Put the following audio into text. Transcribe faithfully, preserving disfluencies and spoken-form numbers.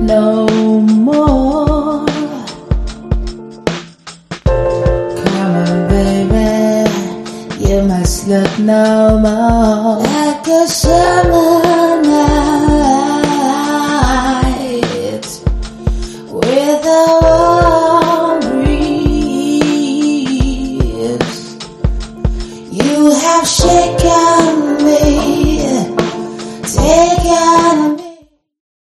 no more. Come on, baby, you must look no more like a summer night with a warm breeze. You have shaken